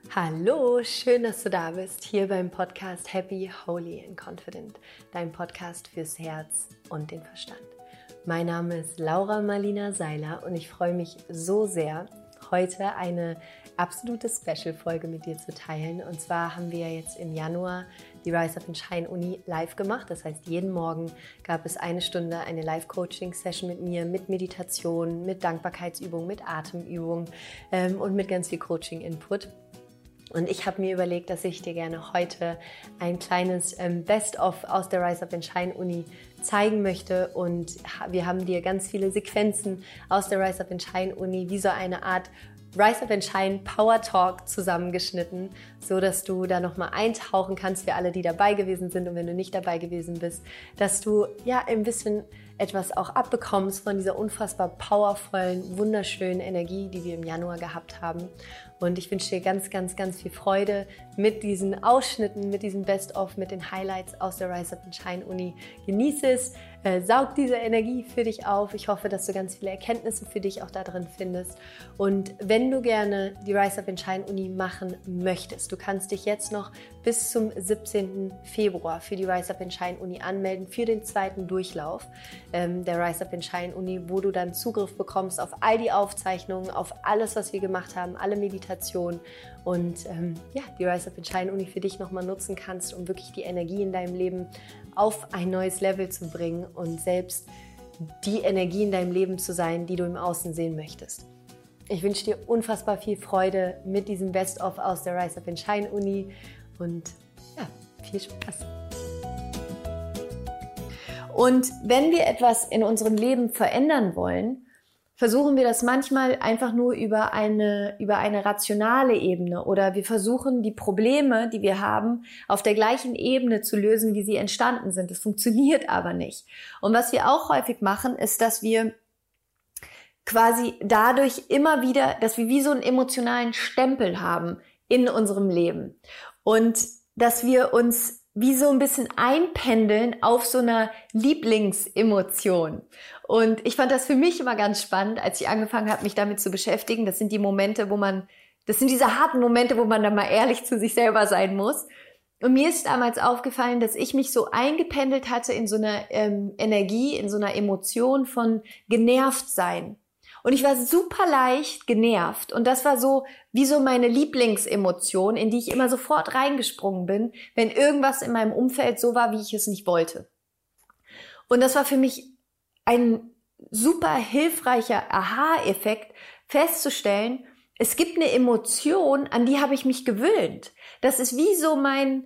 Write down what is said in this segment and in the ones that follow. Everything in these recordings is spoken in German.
Hallo, schön, dass du da bist, hier beim Podcast Happy, Holy and Confident, dein Podcast fürs Herz und den Verstand. Mein Name ist Laura Marlina Seiler und ich freue mich so sehr, heute eine absolute Special-Folge mit dir zu teilen. Und zwar haben wir jetzt im Januar die Rise Up and Shine Uni live gemacht. Das heißt, jeden Morgen gab es eine Stunde eine Live-Coaching-Session mit mir, mit Meditation, mit Dankbarkeitsübungen, mit Atemübungen und mit ganz viel Coaching-Input. Und ich habe mir überlegt, dass ich dir gerne heute ein kleines Best-of aus der Rise Up and Shine Uni zeigen möchte. Und wir haben dir ganz viele Sequenzen aus der Rise Up and Shine Uni wie so eine Art Rise Up and Shine Power Talk zusammengeschnitten, so dass du da nochmal eintauchen kannst für alle, die dabei gewesen sind. Und wenn du nicht dabei gewesen bist, dass du ja ein bisschen etwas auch abbekommst von dieser unfassbar powervollen, wunderschönen Energie, die wir im Januar gehabt haben. Und ich wünsche dir ganz, ganz, ganz viel Freude mit diesen Ausschnitten, mit diesem Best-of, mit den Highlights aus der Rise Up and Shine Uni. Genieße es, saug diese Energie für dich auf. Ich hoffe, dass du ganz viele Erkenntnisse für dich auch da drin findest. Und wenn du gerne die Rise Up and Shine Uni machen möchtest, du kannst dich jetzt noch bis zum 17. Februar für die Rise Up and Shine Uni anmelden, für den zweiten Durchlauf der Rise Up and Shine Uni, wo du dann Zugriff bekommst auf all die Aufzeichnungen, auf alles, was wir gemacht haben, alle Meditationen und die Rise Up and Shine Uni für dich nochmal nutzen kannst, um wirklich die Energie in deinem Leben auf ein neues Level zu bringen und selbst die Energie in deinem Leben zu sein, die du im Außen sehen möchtest. Ich wünsche dir unfassbar viel Freude mit diesem Best-of aus der Rise Up and Shine Uni und ja, viel Spaß. Und wenn wir etwas in unserem Leben verändern wollen, versuchen wir das manchmal einfach nur über eine rationale Ebene oder wir versuchen die Probleme, die wir haben, auf der gleichen Ebene zu lösen, wie sie entstanden sind. Das funktioniert aber nicht. Und was wir auch häufig machen, ist, dass wir quasi dadurch immer wieder, dass wir wie so einen emotionalen Stempel haben in unserem Leben und dass wir uns wie so ein bisschen einpendeln auf so einer Lieblingsemotion. Und ich fand das für mich immer ganz spannend, als ich angefangen habe, mich damit zu beschäftigen. Das sind die Momente, das sind diese harten Momente, wo man dann mal ehrlich zu sich selber sein muss. Und mir ist damals aufgefallen, dass ich mich so eingependelt hatte in so einer Energie, in so einer Emotion von genervt sein. Und ich war super leicht genervt und das war so wie so meine Lieblingsemotion, in die ich immer sofort reingesprungen bin, wenn irgendwas in meinem Umfeld so war, wie ich es nicht wollte. Und das war für mich ein super hilfreicher Aha-Effekt, festzustellen, es gibt eine Emotion, an die habe ich mich gewöhnt. Das ist wie so mein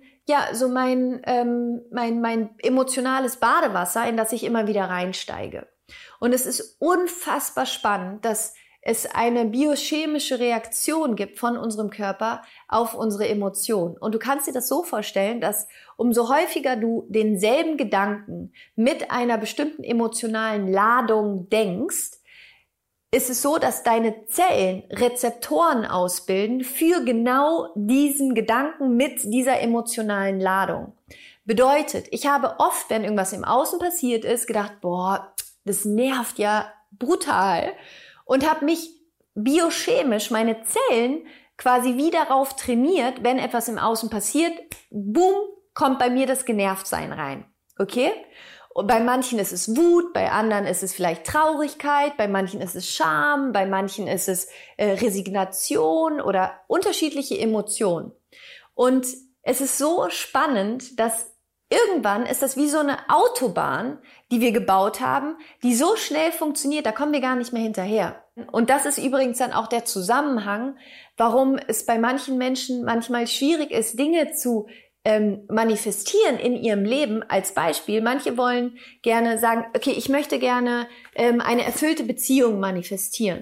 emotionales Badewasser, in das ich immer wieder reinsteige. Und es ist unfassbar spannend, dass es eine biochemische Reaktion gibt von unserem Körper auf unsere Emotionen. Und du kannst dir das so vorstellen, dass umso häufiger du denselben Gedanken mit einer bestimmten emotionalen Ladung denkst, ist es so, dass deine Zellen Rezeptoren ausbilden für genau diesen Gedanken mit dieser emotionalen Ladung. Bedeutet, ich habe oft, wenn irgendwas im Außen passiert ist, gedacht, boah, das nervt ja brutal und habe mich biochemisch, meine Zellen quasi wie darauf trainiert, wenn etwas im Außen passiert, boom, kommt bei mir das Genervtsein rein. Okay? Und bei manchen ist es Wut, bei anderen ist es vielleicht Traurigkeit, bei manchen ist es Scham, bei manchen ist es Resignation oder unterschiedliche Emotionen. Und es ist so spannend, dass irgendwann ist das wie so eine Autobahn, die wir gebaut haben, die so schnell funktioniert, da kommen wir gar nicht mehr hinterher. Und das ist übrigens dann auch der Zusammenhang, warum es bei manchen Menschen manchmal schwierig ist, Dinge zu manifestieren in ihrem Leben. Als Beispiel, manche wollen gerne sagen, okay, ich möchte gerne eine erfüllte Beziehung manifestieren.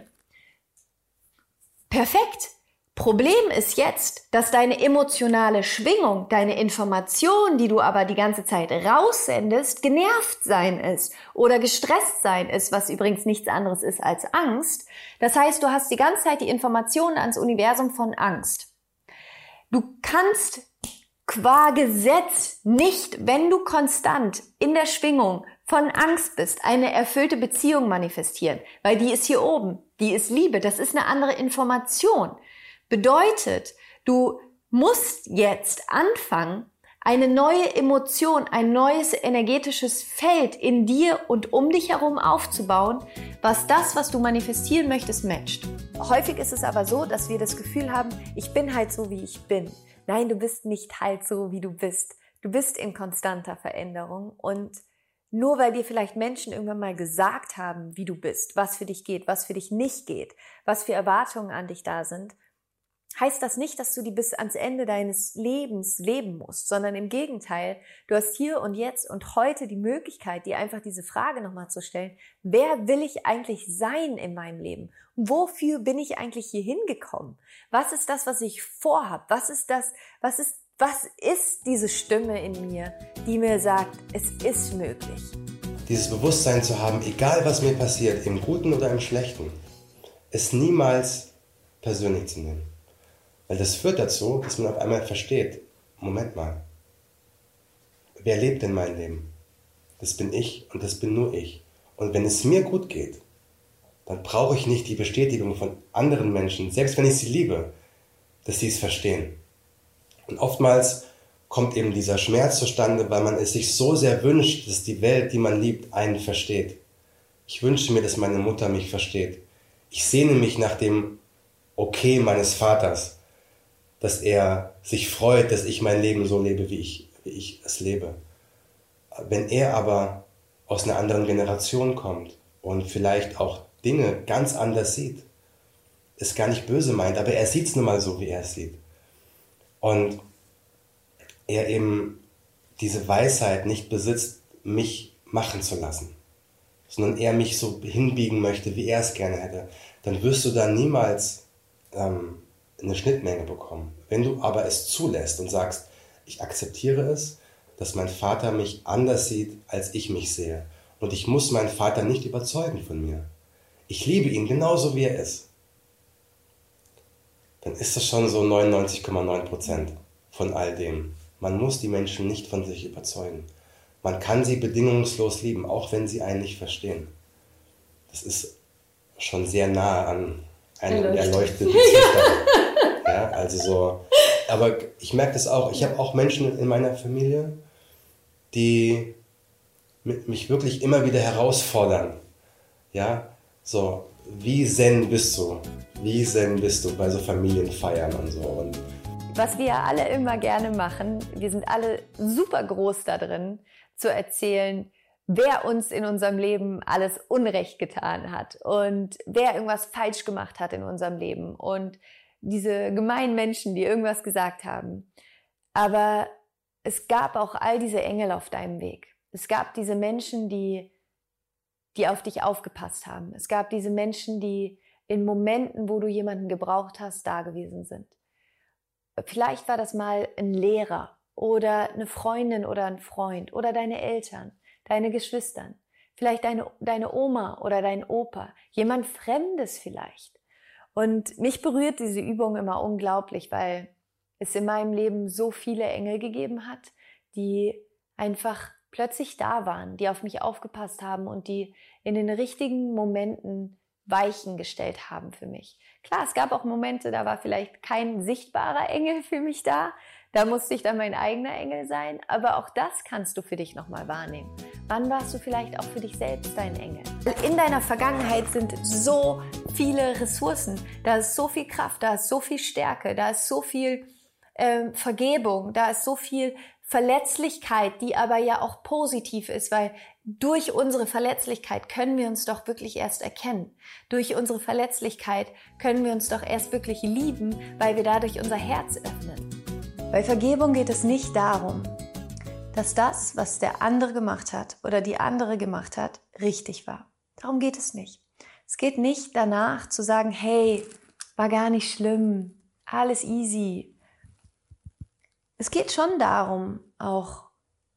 Perfekt. Problem ist jetzt, dass deine emotionale Schwingung, deine Information, die du aber die ganze Zeit raussendest, genervt sein ist oder gestresst sein ist, was übrigens nichts anderes ist als Angst. Das heißt, du hast die ganze Zeit die Informationen ans Universum von Angst. Du kannst qua Gesetz nicht, wenn du konstant in der Schwingung von Angst bist, eine erfüllte Beziehung manifestieren, weil die ist hier oben, die ist Liebe, das ist eine andere Information. Bedeutet, Du musst jetzt anfangen, eine neue Emotion, ein neues energetisches Feld in dir und um dich herum aufzubauen, was das, was du manifestieren möchtest, matcht. Häufig ist es aber so, dass wir das Gefühl haben, ich bin halt so, wie ich bin. Nein, du bist nicht halt so, wie du bist. Du bist in konstanter Veränderung und nur weil dir vielleicht Menschen irgendwann mal gesagt haben, wie du bist, was für dich geht, was für dich nicht geht, was für Erwartungen an dich da sind, heißt das nicht, dass du die bis ans Ende deines Lebens leben musst, sondern im Gegenteil, du hast hier und jetzt und heute die Möglichkeit, dir einfach diese Frage nochmal zu stellen, wer will ich eigentlich sein in meinem Leben? Wofür bin ich eigentlich hier hingekommen? Was ist das, was ich vorhabe? Was ist diese Stimme in mir, die mir sagt, es ist möglich? Dieses Bewusstsein zu haben, egal was mir passiert, im Guten oder im Schlechten, es niemals persönlich zu nehmen. Weil das führt dazu, dass man auf einmal versteht, Moment mal, wer lebt denn mein Leben? Das bin ich und das bin nur ich. Und wenn es mir gut geht, dann brauche ich nicht die Bestätigung von anderen Menschen, selbst wenn ich sie liebe, dass sie es verstehen. Und oftmals kommt eben dieser Schmerz zustande, weil man es sich so sehr wünscht, dass die Welt, die man liebt, einen versteht. Ich wünsche mir, dass meine Mutter mich versteht. Ich sehne mich nach dem Okay meines Vaters, dass er sich freut, dass ich mein Leben so lebe, wie ich es lebe. Wenn er aber aus einer anderen Generation kommt und vielleicht auch Dinge ganz anders sieht, es gar nicht böse meint, aber er sieht es nun mal so, wie er es sieht. Und er eben diese Weisheit nicht besitzt, mich machen zu lassen, sondern er mich so hinbiegen möchte, wie er es gerne hätte, dann wirst du da niemals eine Schnittmenge bekommen. Wenn du aber es zulässt und sagst, ich akzeptiere es, dass mein Vater mich anders sieht, als ich mich sehe. Und ich muss meinen Vater nicht überzeugen von mir. Ich liebe ihn genauso, wie er ist. Dann ist das schon so 99,9% von all dem. Man muss die Menschen nicht von sich überzeugen. Man kann sie bedingungslos lieben, auch wenn sie einen nicht verstehen. Das ist schon sehr nah an einem erleuchteten Zustand. Ja, also so. Aber ich merke das auch. Ich habe auch Menschen in meiner Familie, die mich wirklich immer wieder herausfordern. Ja, so, wie zen bist du? Wie zen bist du bei so Familienfeiern und so? Und was wir alle immer gerne machen, wir sind alle super groß da drin, zu erzählen, wer uns in unserem Leben alles Unrecht getan hat und wer irgendwas falsch gemacht hat in unserem Leben und diese gemeinen Menschen, die irgendwas gesagt haben. Aber es gab auch all diese Engel auf deinem Weg. Es gab diese Menschen, die auf dich aufgepasst haben. Es gab diese Menschen, die in Momenten, wo du jemanden gebraucht hast, da gewesen sind. Vielleicht war das mal ein Lehrer oder eine Freundin oder ein Freund oder deine Eltern, deine Geschwistern, vielleicht deine Oma oder dein Opa, jemand Fremdes vielleicht. Und mich berührt diese Übung immer unglaublich, weil es in meinem Leben so viele Engel gegeben hat, die einfach plötzlich da waren, die auf mich aufgepasst haben und die in den richtigen Momenten Weichen gestellt haben für mich. Klar, es gab auch Momente, da war vielleicht kein sichtbarer Engel für mich da. Da musste ich dann mein eigener Engel sein. Aber auch das kannst du für dich nochmal wahrnehmen. Wann warst du vielleicht auch für dich selbst dein Engel? In deiner Vergangenheit sind so viele Ressourcen. Da ist so viel Kraft, da ist so viel Stärke, da ist so viel Vergebung, da ist so viel Verletzlichkeit, die aber ja auch positiv ist, weil durch unsere Verletzlichkeit können wir uns doch wirklich erst erkennen. Durch unsere Verletzlichkeit können wir uns doch erst wirklich lieben, weil wir dadurch unser Herz öffnen. Bei Vergebung geht es nicht darum, dass das, was der andere gemacht hat oder die andere gemacht hat, richtig war. Darum geht es nicht. Es geht nicht danach zu sagen, hey, war gar nicht schlimm, alles easy. Es geht schon darum, auch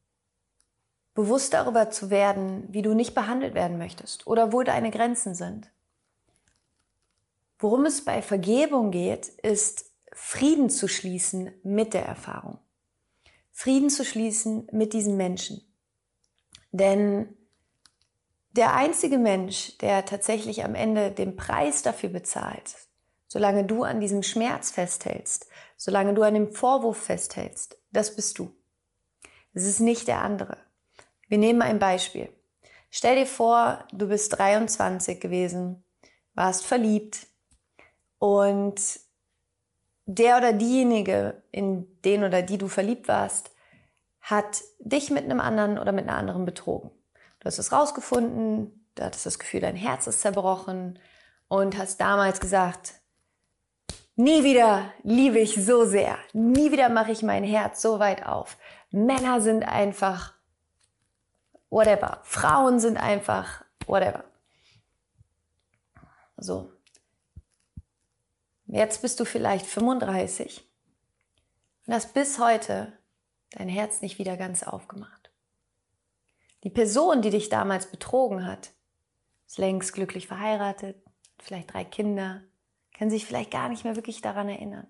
bewusst darüber zu werden, wie du nicht behandelt werden möchtest oder wo deine Grenzen sind. Worum es bei Vergebung geht, ist Frieden zu schließen mit der Erfahrung. Frieden zu schließen mit diesen Menschen. Denn der einzige Mensch, der tatsächlich am Ende den Preis dafür bezahlt, solange du an diesem Schmerz festhältst, solange du an dem Vorwurf festhältst, das bist du. Es ist nicht der andere. Wir nehmen ein Beispiel. Stell dir vor, du bist 23 gewesen, warst verliebt und der oder diejenige, in den oder die du verliebt warst, hat dich mit einem anderen oder mit einer anderen betrogen. Du hast es rausgefunden, du hattest das Gefühl, dein Herz ist zerbrochen und hast damals gesagt, nie wieder liebe ich so sehr, nie wieder mache ich mein Herz so weit auf. Männer sind einfach whatever, Frauen sind einfach whatever. So. Jetzt bist du vielleicht 35 und hast bis heute dein Herz nicht wieder ganz aufgemacht. Die Person, die dich damals betrogen hat, ist längst glücklich verheiratet, vielleicht 3 Kinder, kann sich vielleicht gar nicht mehr wirklich daran erinnern.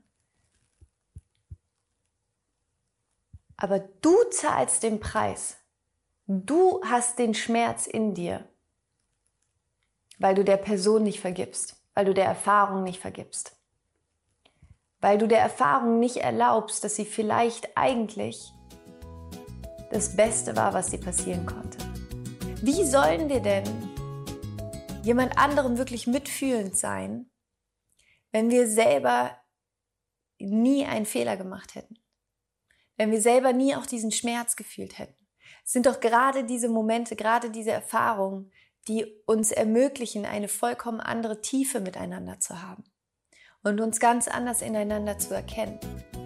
Aber du zahlst den Preis. Du hast den Schmerz in dir, weil du der Person nicht vergibst, weil du der Erfahrung nicht vergibst. Weil du der Erfahrung nicht erlaubst, dass sie vielleicht eigentlich das Beste war, was dir passieren konnte. Wie sollen wir denn jemand anderem wirklich mitfühlend sein, wenn wir selber nie einen Fehler gemacht hätten? Wenn wir selber nie auch diesen Schmerz gefühlt hätten? Es sind doch gerade diese Momente, gerade diese Erfahrungen, die uns ermöglichen, eine vollkommen andere Tiefe miteinander zu haben und uns ganz anders ineinander zu erkennen.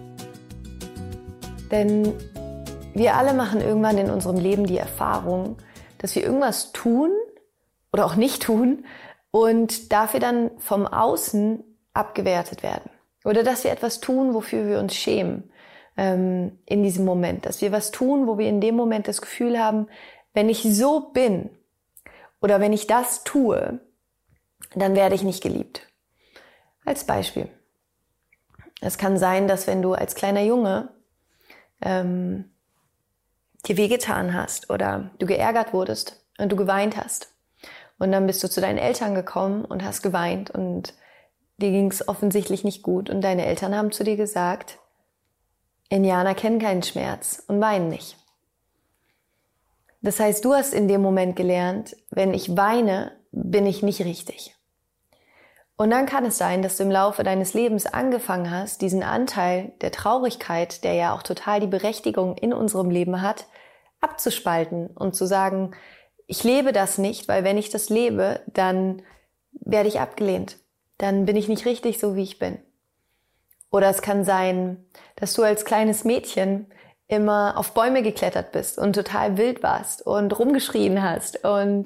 Denn wir alle machen irgendwann in unserem Leben die Erfahrung, dass wir irgendwas tun oder auch nicht tun und dafür dann vom Außen abgewertet werden. Oder dass wir etwas tun, wofür wir uns schämen in diesem Moment. Dass wir was tun, wo wir in dem Moment das Gefühl haben, wenn ich so bin oder wenn ich das tue, dann werde ich nicht geliebt. Als Beispiel. Es kann sein, dass wenn du als kleiner Junge dir wehgetan hast oder du geärgert wurdest und du geweint hast und dann bist du zu deinen Eltern gekommen und hast geweint und dir ging es offensichtlich nicht gut und deine Eltern haben zu dir gesagt, Indianer kennen keinen Schmerz und weinen nicht. Das heißt, du hast in dem Moment gelernt, wenn ich weine, bin ich nicht richtig. Und dann kann es sein, dass du im Laufe deines Lebens angefangen hast, diesen Anteil der Traurigkeit, der ja auch total die Berechtigung in unserem Leben hat, abzuspalten und zu sagen, ich lebe das nicht, weil wenn ich das lebe, dann werde ich abgelehnt. Dann bin ich nicht richtig so, wie ich bin. Oder es kann sein, dass du als kleines Mädchen immer auf Bäume geklettert bist und total wild warst und rumgeschrien hast und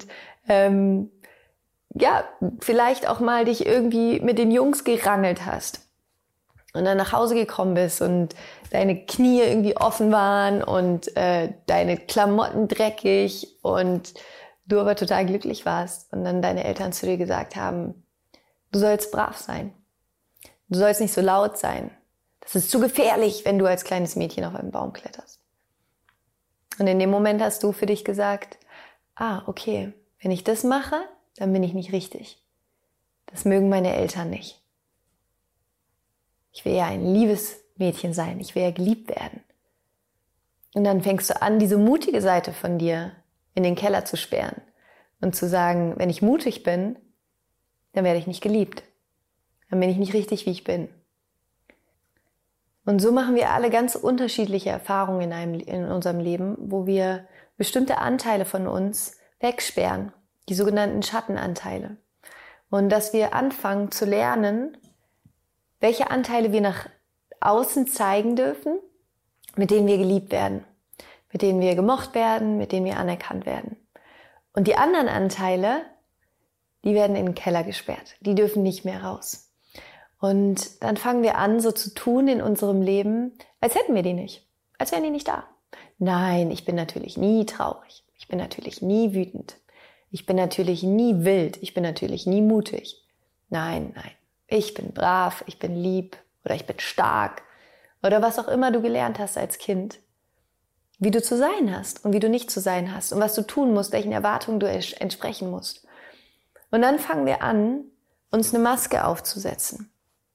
vielleicht auch mal dich irgendwie mit den Jungs gerangelt hast und dann nach Hause gekommen bist und deine Knie irgendwie offen waren und deine Klamotten dreckig und du aber total glücklich warst und dann deine Eltern zu dir gesagt haben, du sollst brav sein. Du sollst nicht so laut sein. Das ist zu gefährlich, wenn du als kleines Mädchen auf einen Baum kletterst. Und in dem Moment hast du für dich gesagt, okay, wenn ich das mache, dann bin ich nicht richtig. Das mögen meine Eltern nicht. Ich will ja ein liebes Mädchen sein. Ich will ja geliebt werden. Und dann fängst du an, diese mutige Seite von dir in den Keller zu sperren und zu sagen, wenn ich mutig bin, dann werde ich nicht geliebt. Dann bin ich nicht richtig, wie ich bin. Und so machen wir alle ganz unterschiedliche Erfahrungen in unserem Leben, wo wir bestimmte Anteile von uns wegsperren, die sogenannten Schattenanteile. Und dass wir anfangen zu lernen, welche Anteile wir nach außen zeigen dürfen, mit denen wir geliebt werden, mit denen wir gemocht werden, mit denen wir anerkannt werden. Und die anderen Anteile, die werden in den Keller gesperrt. Die dürfen nicht mehr raus. Und dann fangen wir an, so zu tun in unserem Leben, als hätten wir die nicht. Als wären die nicht da. Nein, ich bin natürlich nie traurig. Ich bin natürlich nie wütend. Ich bin natürlich nie wild. Ich bin natürlich nie mutig. Nein. Ich bin brav, ich bin lieb oder ich bin stark. Oder was auch immer du gelernt hast als Kind. Wie du zu sein hast und wie du nicht zu sein hast. Und was du tun musst, welchen Erwartungen du entsprechen musst. Und dann fangen wir an, uns eine Maske aufzusetzen.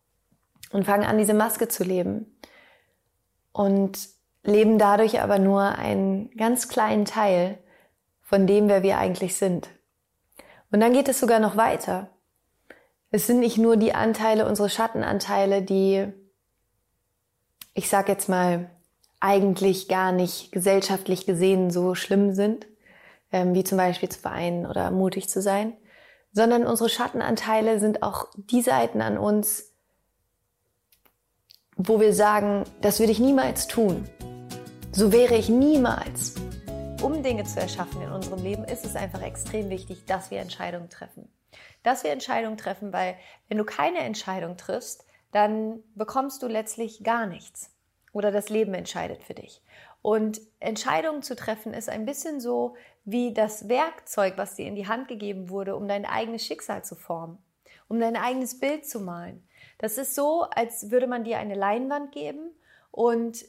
und fangen an, diese Maske zu leben und leben dadurch aber nur einen ganz kleinen Teil von dem, wer wir eigentlich sind. Und dann geht es sogar noch weiter. Es sind nicht nur die Anteile, unsere Schattenanteile, die, ich sag jetzt mal, eigentlich gar nicht gesellschaftlich gesehen so schlimm sind, wie zum Beispiel zu weinen oder mutig zu sein, sondern unsere Schattenanteile sind auch die Seiten an uns, wo wir sagen, das würde ich niemals tun. So wäre ich niemals. Um Dinge zu erschaffen in unserem Leben, ist es einfach extrem wichtig, dass wir Entscheidungen treffen. Dass wir Entscheidungen treffen, weil wenn du keine Entscheidung triffst, dann bekommst du letztlich gar nichts. Oder das Leben entscheidet für dich. Und Entscheidungen zu treffen ist ein bisschen so wie das Werkzeug, was dir in die Hand gegeben wurde, um dein eigenes Schicksal zu formen, um dein eigenes Bild zu malen. Das ist so, als würde man dir eine Leinwand geben und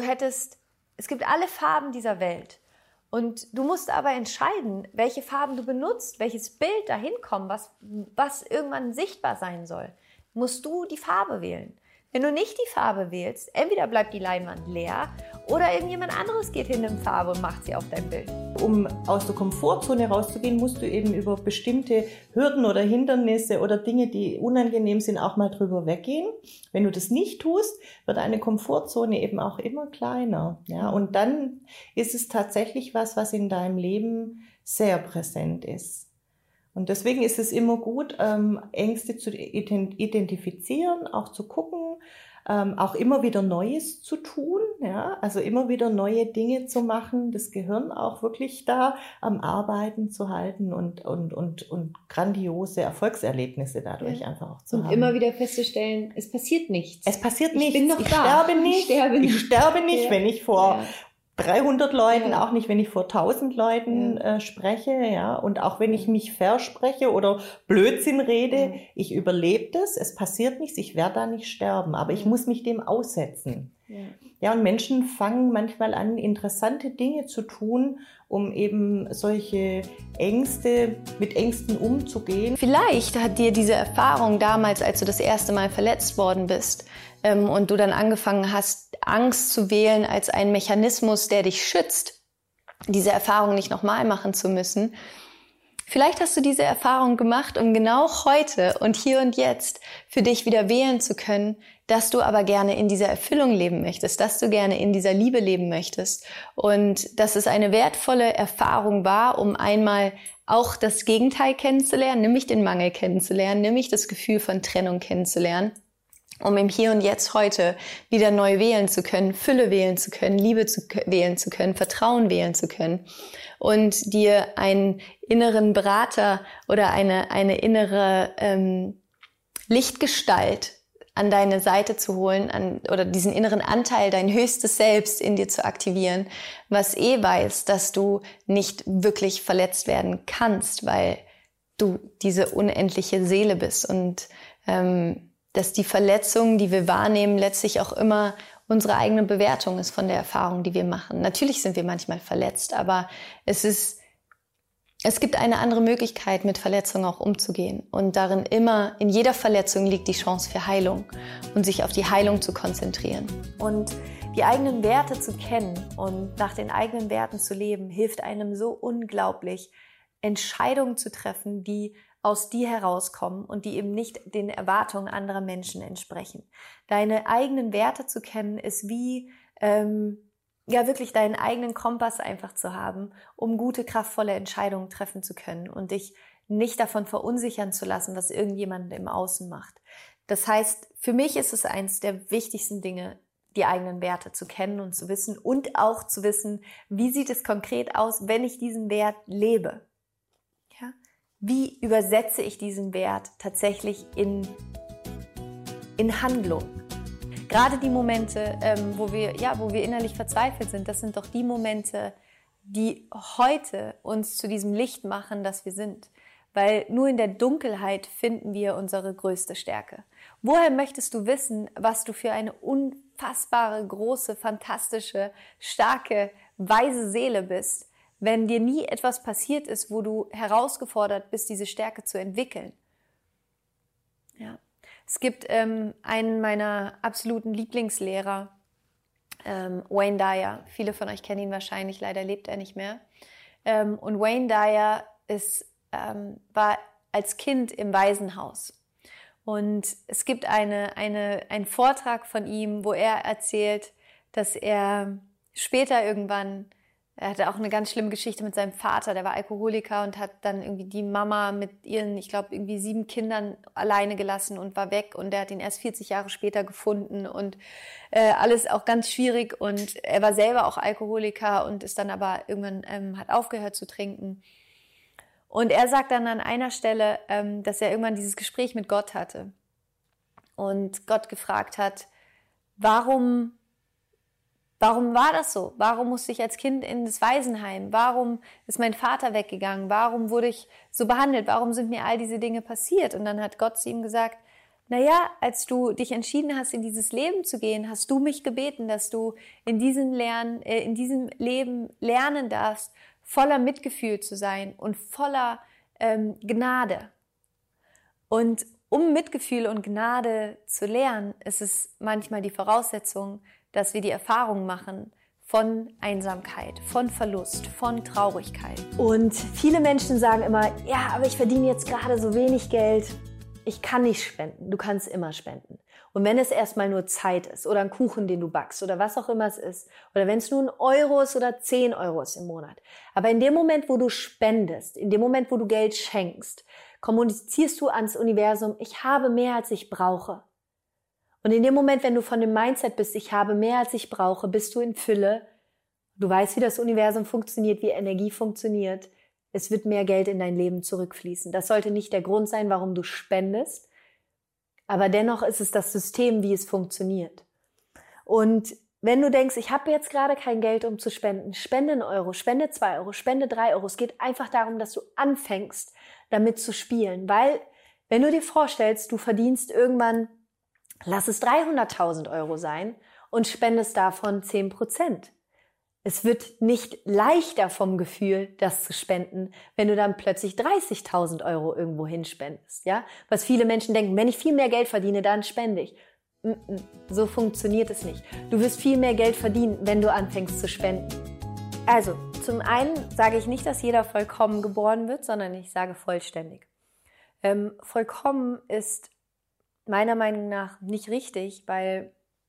es gibt alle Farben dieser Welt. Und du musst aber entscheiden, welche Farben du benutzt, welches Bild dahin kommt, was irgendwann sichtbar sein soll. Musst du die Farbe wählen. Wenn du nicht die Farbe wählst, entweder bleibt die Leinwand leer oder irgendjemand anderes geht hin in Farbe und macht sie auf dein Bild. Um aus der Komfortzone rauszugehen, musst du eben über bestimmte Hürden oder Hindernisse oder Dinge, die unangenehm sind, auch mal drüber weggehen. Wenn du das nicht tust, wird eine Komfortzone eben auch immer kleiner. Ja? Und dann ist es tatsächlich was in deinem Leben sehr präsent ist. Und deswegen ist es immer gut, Ängste zu identifizieren, auch zu gucken, auch immer wieder Neues zu tun, ja, also immer wieder neue Dinge zu machen, das Gehirn auch wirklich da am Arbeiten zu halten und grandiose Erfolgserlebnisse dadurch einfach auch zu haben. Und immer wieder festzustellen, es passiert nichts. Es passiert nichts. Ich bin noch ich da. Ich sterbe nicht, ja. wenn ich vor 300 Leuten, ja. auch nicht, wenn ich vor 1000 Leuten spreche, ja, und auch wenn ich mich verspreche oder Blödsinn rede, ich überlebe das, es passiert nichts, ich werde da nicht sterben, aber ich muss mich dem aussetzen. Ja, und Menschen fangen manchmal an, interessante Dinge zu tun, um eben solche mit Ängsten umzugehen. Vielleicht hat dir diese Erfahrung damals, als du das erste Mal verletzt worden bist, und du dann angefangen hast, Angst zu wählen als einen Mechanismus, der dich schützt, diese Erfahrung nicht nochmal machen zu müssen. Vielleicht hast du diese Erfahrung gemacht, um genau heute und hier und jetzt für dich wieder wählen zu können, dass du aber gerne in dieser Erfüllung leben möchtest, dass du gerne in dieser Liebe leben möchtest und dass es eine wertvolle Erfahrung war, um einmal auch das Gegenteil kennenzulernen, nämlich den Mangel kennenzulernen, nämlich das Gefühl von Trennung kennenzulernen, um im Hier und Jetzt heute wieder neu wählen zu können, Fülle wählen zu können, Liebe wählen zu können, Vertrauen wählen zu können und dir einen inneren Berater oder eine innere Lichtgestalt an deine Seite zu holen oder diesen inneren Anteil, dein höchstes Selbst in dir zu aktivieren, was weiß, dass du nicht wirklich verletzt werden kannst, weil du diese unendliche Seele bist und dass die Verletzung, die wir wahrnehmen, letztlich auch immer unsere eigene Bewertung ist von der Erfahrung, die wir machen. Natürlich sind wir manchmal verletzt, aber es gibt eine andere Möglichkeit, mit Verletzungen auch umzugehen. Und darin in jeder Verletzung liegt die Chance für Heilung und sich auf die Heilung zu konzentrieren. Und die eigenen Werte zu kennen und nach den eigenen Werten zu leben, hilft einem so unglaublich, Entscheidungen zu treffen, die aus dir herauskommen und die eben nicht den Erwartungen anderer Menschen entsprechen. Deine eigenen Werte zu kennen, ist wie wirklich deinen eigenen Kompass einfach zu haben, um gute, kraftvolle Entscheidungen treffen zu können und dich nicht davon verunsichern zu lassen, was irgendjemand im Außen macht. Das heißt, für mich ist es eins der wichtigsten Dinge, die eigenen Werte zu kennen und zu wissen und auch zu wissen, wie sieht es konkret aus, wenn ich diesen Wert lebe. Ja? Wie übersetze ich diesen Wert tatsächlich in Handlung? Gerade die Momente, wo wir innerlich verzweifelt sind, das sind doch die Momente, die heute uns zu diesem Licht machen, das wir sind. Weil nur in der Dunkelheit finden wir unsere größte Stärke. Woher möchtest du wissen, was du für eine unfassbare, große, fantastische, starke, weise Seele bist, wenn dir nie etwas passiert ist, wo du herausgefordert bist, diese Stärke zu entwickeln? Ja. Es gibt einen meiner absoluten Lieblingslehrer, Wayne Dyer. Viele von euch kennen ihn wahrscheinlich, leider lebt er nicht mehr. Und Wayne Dyer war als Kind im Waisenhaus. Und es gibt einen Vortrag von ihm, wo er erzählt, dass er später irgendwann, er hatte auch eine ganz schlimme Geschichte mit seinem Vater, der war Alkoholiker und hat dann irgendwie die Mama mit ihren, ich glaube, irgendwie 7 Kindern alleine gelassen und war weg. Und der hat ihn erst 40 Jahre später gefunden und alles auch ganz schwierig. Und er war selber auch Alkoholiker und ist dann aber irgendwann, hat aufgehört zu trinken. Und er sagt dann an einer Stelle, dass er irgendwann dieses Gespräch mit Gott hatte und Gott gefragt hat, warum war das so? Warum musste ich als Kind in das Waisenheim? Warum ist mein Vater weggegangen? Warum wurde ich so behandelt? Warum sind mir all diese Dinge passiert? Und dann hat Gott zu ihm gesagt, naja, als du dich entschieden hast, in dieses Leben zu gehen, hast du mich gebeten, dass du in diesem Leben lernen darfst, voller Mitgefühl zu sein und voller Gnade. Und um Mitgefühl und Gnade zu lernen, ist es manchmal die Voraussetzung, dass wir die Erfahrung machen von Einsamkeit, von Verlust, von Traurigkeit. Und viele Menschen sagen immer, ja, aber ich verdiene jetzt gerade so wenig Geld. Ich kann nicht spenden. Du kannst immer spenden. Und wenn es erstmal nur Zeit ist oder ein Kuchen, den du backst oder was auch immer es ist, oder wenn es nur 1 Euro ist oder 10 Euro ist im Monat. Aber in dem Moment, wo du spendest, in dem Moment, wo du Geld schenkst, kommunizierst du ans Universum, ich habe mehr, als ich brauche. Und in dem Moment, wenn du von dem Mindset bist, ich habe mehr, als ich brauche, bist du in Fülle. Du weißt, wie das Universum funktioniert, wie Energie funktioniert. Es wird mehr Geld in dein Leben zurückfließen. Das sollte nicht der Grund sein, warum du spendest. Aber dennoch ist es das System, wie es funktioniert. Und wenn du denkst, ich habe jetzt gerade kein Geld, um zu spenden, spende 1 Euro, spende 2 Euro, spende 3 Euro. Es geht einfach darum, dass du anfängst, damit zu spielen. Weil, wenn du dir vorstellst, du verdienst irgendwann, lass es 300.000 Euro sein und spendest davon 10%. Es wird nicht leichter vom Gefühl, das zu spenden, wenn du dann plötzlich 30.000 Euro irgendwo hinspendest. Ja? Was viele Menschen denken, wenn ich viel mehr Geld verdiene, dann spende ich. So funktioniert es nicht. Du wirst viel mehr Geld verdienen, wenn du anfängst zu spenden. Also, zum einen sage ich nicht, dass jeder vollkommen geboren wird, sondern ich sage vollständig. Vollkommen ist meiner Meinung nach nicht richtig, weil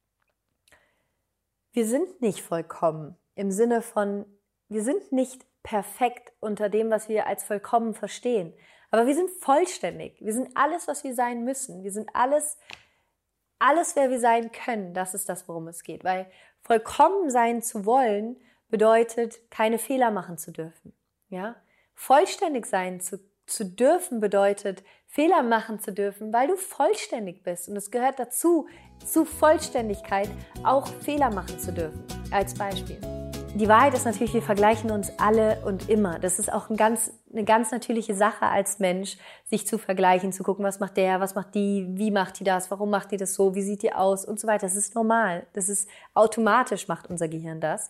wir sind nicht vollkommen im Sinne von, wir sind nicht perfekt unter dem, was wir als vollkommen verstehen. Aber wir sind vollständig. Wir sind alles, was wir sein müssen. Wir sind alles, wer wir sein können. Das ist das, worum es geht. Weil vollkommen sein zu wollen, bedeutet, keine Fehler machen zu dürfen. Ja? Vollständig sein zu dürfen bedeutet, Fehler machen zu dürfen, weil du vollständig bist. Und es gehört dazu, zu Vollständigkeit auch Fehler machen zu dürfen. Als Beispiel. Die Wahrheit ist natürlich, wir vergleichen uns alle und immer. Das ist auch eine ganz natürliche Sache als Mensch, sich zu vergleichen, zu gucken, was macht der, was macht die, wie macht die das, warum macht die das so, wie sieht die aus und so weiter. Das ist normal. Das ist automatisch, macht unser Gehirn das.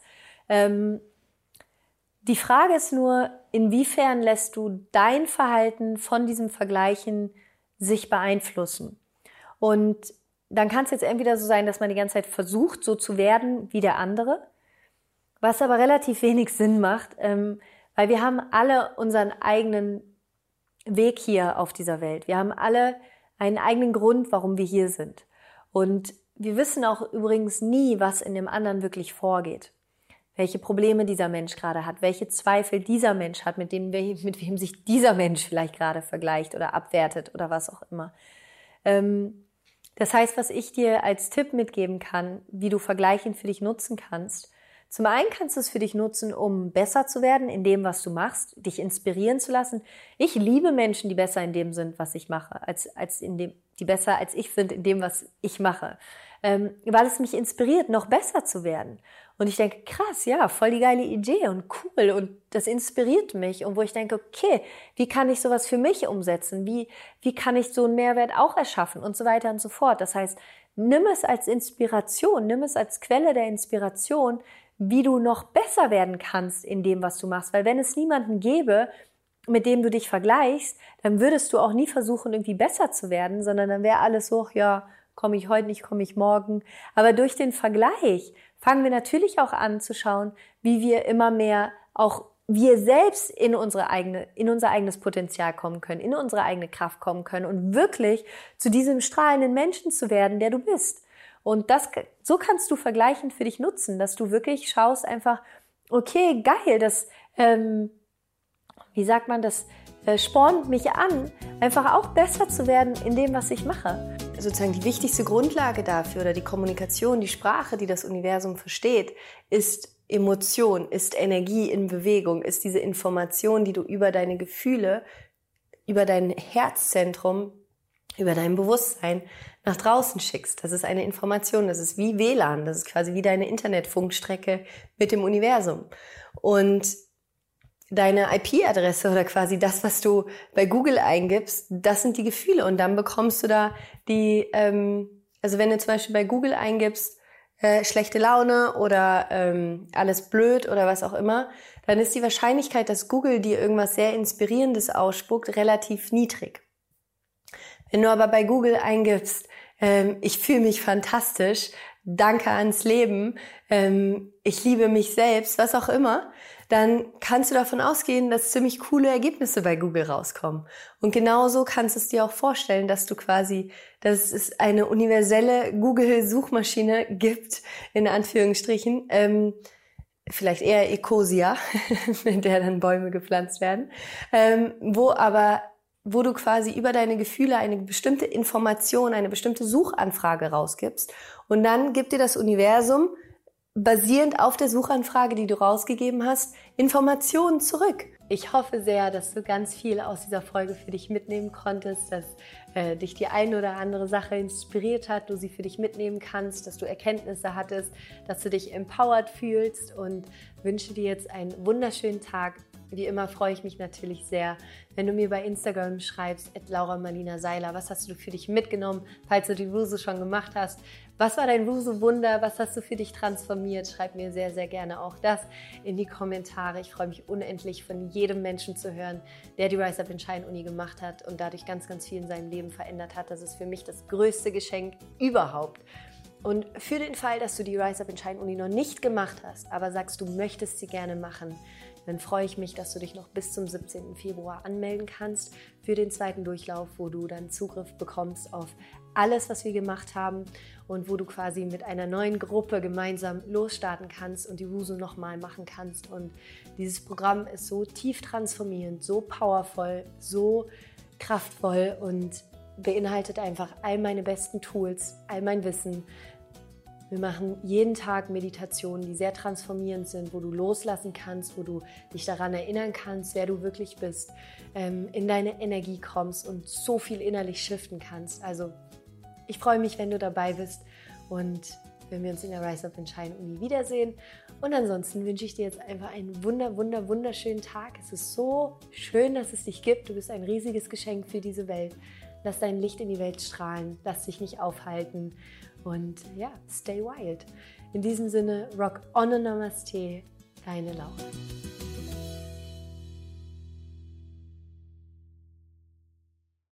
Die Frage ist nur, inwiefern lässt du dein Verhalten von diesem Vergleichen sich beeinflussen? Und dann kann es jetzt entweder so sein, dass man die ganze Zeit versucht, so zu werden wie der andere, was aber relativ wenig Sinn macht, weil wir haben alle unseren eigenen Weg hier auf dieser Welt. Wir haben alle einen eigenen Grund, warum wir hier sind. Und wir wissen auch übrigens nie, was in dem anderen wirklich vorgeht. Welche Probleme dieser Mensch gerade hat, welche Zweifel dieser Mensch hat, mit wem sich dieser Mensch vielleicht gerade vergleicht oder abwertet oder was auch immer. Das heißt, was ich dir als Tipp mitgeben kann, wie du Vergleichen für dich nutzen kannst. Zum einen kannst du es für dich nutzen, um besser zu werden in dem, was du machst, dich inspirieren zu lassen. Ich liebe Menschen, die besser in dem sind, was ich mache, die besser als ich sind in dem, was ich mache. Weil es mich inspiriert, noch besser zu werden. Und ich denke, krass, ja, voll die geile Idee und cool und das inspiriert mich. Und wo ich denke, okay, wie kann ich sowas für mich umsetzen? Wie kann ich so einen Mehrwert auch erschaffen und so weiter und so fort. Das heißt, nimm es als Inspiration, nimm es als Quelle der Inspiration, wie du noch besser werden kannst in dem, was du machst. Weil wenn es niemanden gäbe, mit dem du dich vergleichst, dann würdest du auch nie versuchen, irgendwie besser zu werden, sondern dann wäre alles so, ja, komme ich heute nicht, komme ich morgen. Aber durch den Vergleich fangen wir natürlich auch an zu schauen, wie wir immer mehr auch wir selbst in unser eigenes Potenzial kommen können, in unsere eigene Kraft kommen können und wirklich zu diesem strahlenden Menschen zu werden, der du bist. Und so kannst du vergleichend für dich nutzen, dass du wirklich schaust einfach, okay, geil, das, das spornt mich an, einfach auch besser zu werden in dem, was ich mache. Sozusagen die wichtigste Grundlage dafür oder die Kommunikation, die Sprache, die das Universum versteht, ist Emotion, ist Energie in Bewegung, ist diese Information, die du über deine Gefühle, über dein Herzzentrum, über dein Bewusstsein nach draußen schickst. Das ist eine Information, das ist wie WLAN, das ist quasi wie deine Internetfunkstrecke mit dem Universum. Und deine IP-Adresse oder quasi das, was du bei Google eingibst, das sind die Gefühle und dann bekommst du da also wenn du zum Beispiel bei Google eingibst, schlechte Laune oder alles blöd oder was auch immer, dann ist die Wahrscheinlichkeit, dass Google dir irgendwas sehr Inspirierendes ausspuckt, relativ niedrig. Wenn du aber bei Google eingibst, ich fühle mich fantastisch, danke ans Leben, ich liebe mich selbst, was auch immer, dann kannst du davon ausgehen, dass ziemlich coole Ergebnisse bei Google rauskommen. Und genauso kannst du es dir auch vorstellen, dass es eine universelle Google-Suchmaschine gibt, in Anführungsstrichen, vielleicht eher Ecosia, mit der dann Bäume gepflanzt werden, wo du quasi über deine Gefühle eine bestimmte Information, eine bestimmte Suchanfrage rausgibst und dann gibt dir das Universum basierend auf der Suchanfrage, die du rausgegeben hast, Informationen zurück. Ich hoffe sehr, dass du ganz viel aus dieser Folge für dich mitnehmen konntest, dass dich die eine oder andere Sache inspiriert hat, du sie für dich mitnehmen kannst, dass du Erkenntnisse hattest, dass du dich empowered fühlst und wünsche dir jetzt einen wunderschönen Tag. Wie immer freue ich mich natürlich sehr, wenn du mir bei Instagram schreibst, @LauraMalinaSeiler, was hast du für dich mitgenommen, falls du die Wusu schon gemacht hast. Was war dein Wusu-Wunder? Was hast du für dich transformiert? Schreib mir sehr, sehr gerne auch das in die Kommentare. Ich freue mich unendlich, von jedem Menschen zu hören, der die Rise Up and Shine Uni gemacht hat und dadurch ganz, ganz viel in seinem Leben verändert hat. Das ist für mich das größte Geschenk überhaupt. Und für den Fall, dass du die Rise Up and Shine Uni noch nicht gemacht hast, aber sagst, du möchtest sie gerne machen, dann freue ich mich, dass du dich noch bis zum 17. Februar anmelden kannst für den zweiten Durchlauf, wo du dann Zugriff bekommst auf alles, was wir gemacht haben und wo du quasi mit einer neuen Gruppe gemeinsam losstarten kannst und die Wusu nochmal machen kannst. Und dieses Programm ist so tief transformierend, so powervoll, so kraftvoll und beinhaltet einfach all meine besten Tools, all mein Wissen. Wir machen jeden Tag Meditationen, die sehr transformierend sind, wo du loslassen kannst, wo du dich daran erinnern kannst, wer du wirklich bist, in deine Energie kommst und so viel innerlich shiften kannst. Also ich freue mich, wenn du dabei bist und wenn wir uns in der Rise Up and Shine Uni wiedersehen. Und ansonsten wünsche ich dir jetzt einfach einen wunderschönen Tag. Es ist so schön, dass es dich gibt. Du bist ein riesiges Geschenk für diese Welt. Lass dein Licht in die Welt strahlen. Lass dich nicht aufhalten. Und ja, stay wild. In diesem Sinne, rock on and Namaste, deine Laura.